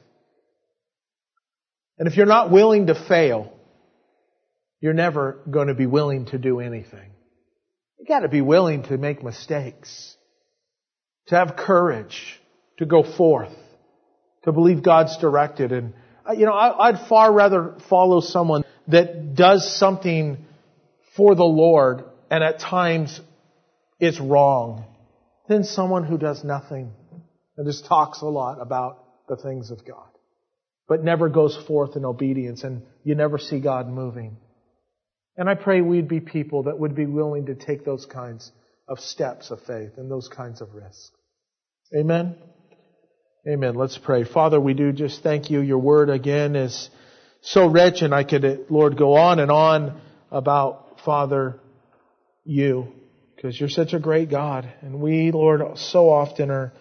And if you're not willing to fail, you're never going to be willing to do anything. You got to be willing to make mistakes, to have courage, to go forth, to believe God's directed. And, I'd far rather follow someone that does something for the Lord and at times it's wrong than someone who does nothing and just talks a lot about the things of God, but never goes forth in obedience, and you never see God moving. And I pray we'd be people that would be willing to take those kinds of steps of faith and those kinds of risks. Amen? Amen. Let's pray. Father, we do just thank you. Your Word again is so rich, and I could, Lord, go on and on about, Father, you, because you're such a great God. And we, Lord, so often are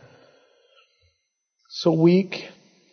so weak.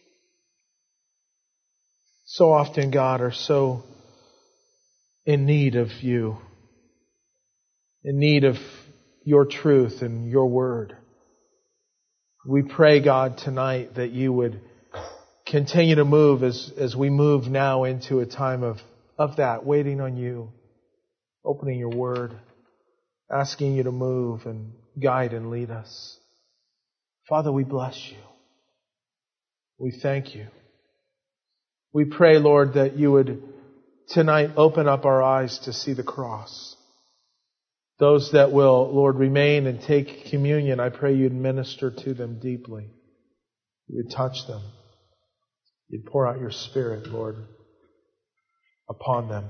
So often, God, are so in need of you, in need of your truth and your Word. We pray, God, tonight that you would continue to move as we move now into a time of that, waiting on you, opening your Word, asking you to move and guide and lead us. Father, we bless you. We thank you. We pray, Lord, that you would tonight open up our eyes to see the cross. Those that will, Lord, remain and take communion, I pray you'd minister to them deeply. You'd touch them. You'd pour out your Spirit, Lord, upon them.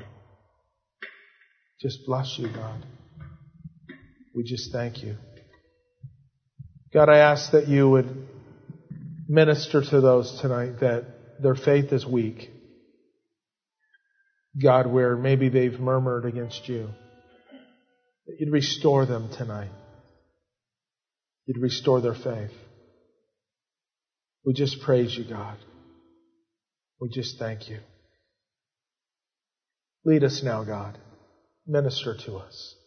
Just bless you, God. We just thank you. God, I ask that you would minister to those tonight that their faith is weak. God, where maybe they've murmured against you. That you'd restore them tonight. You'd restore their faith. We just praise you, God. We just thank you. Lead us now, God. Minister to us.